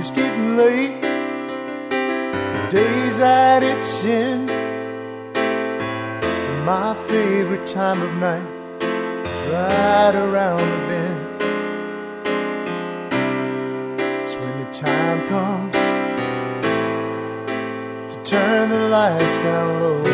it's getting late. The day's at its end. And my favorite time of night is right around the bend. It's when the time comes to turn the lights down low